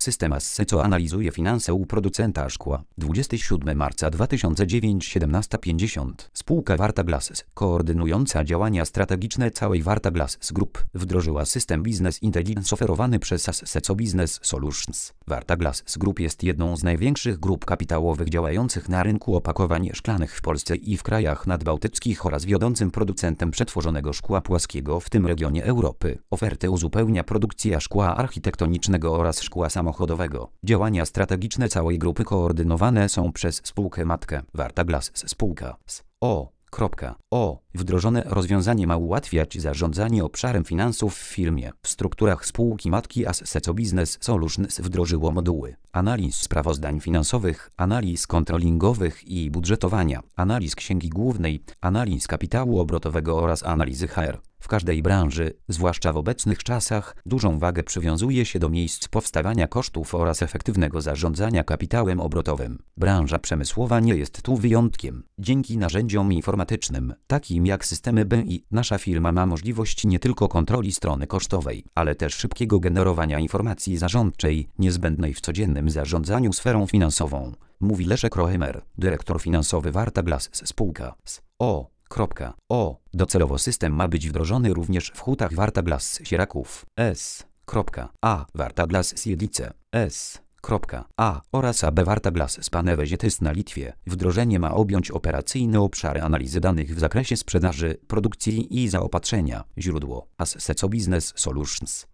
System Asseco analizuje finanse u producenta szkła. 27 marca 2009 17:50. Spółka Varta Glasses, koordynująca działania strategiczne całej Varta Glasses Group, wdrożyła system Business Intelligence oferowany przez Asseco Business Solutions. Varta Glasses Group jest jedną z największych grup kapitałowych działających na rynku opakowań szklanych w Polsce i w krajach nadbałtyckich oraz wiodącym producentem przetworzonego szkła płaskiego w tym regionie Europy. Ofertę uzupełnia produkcja szkła architektonicznego oraz szkła samochodowego. Działania strategiczne całej grupy koordynowane są przez spółkę matkę Varta Glasses Spółka S.O. Wdrożone rozwiązanie ma ułatwiać zarządzanie obszarem finansów w firmie. W strukturach spółki matki Asseco Business Solutions wdrożyło moduły analiz sprawozdań finansowych, analiz kontrolingowych i budżetowania, analiz księgi głównej, analiz kapitału obrotowego oraz analizy HR. W każdej branży, zwłaszcza w obecnych czasach, dużą wagę przywiązuje się do miejsc powstawania kosztów oraz efektywnego zarządzania kapitałem obrotowym. Branża przemysłowa nie jest tu wyjątkiem. Dzięki narzędziom informatycznym, takim jak systemy BI, nasza firma ma możliwość nie tylko kontroli strony kosztowej, ale też szybkiego generowania informacji zarządczej, niezbędnej w codziennym zarządzaniu sferą finansową, mówi Leszek Roemer, dyrektor finansowy Varta Glasses Spółka S.O. Docelowo system ma być wdrożony również w hutach Varta Glasses Raków S.A. Varta Glasses Jedlice S.A. oraz AB Varta Glasses Panevežėtis na Litwie. Wdrożenie ma objąć operacyjne obszary analizy danych w zakresie sprzedaży, produkcji i zaopatrzenia. Źródło Asseco Business Solutions.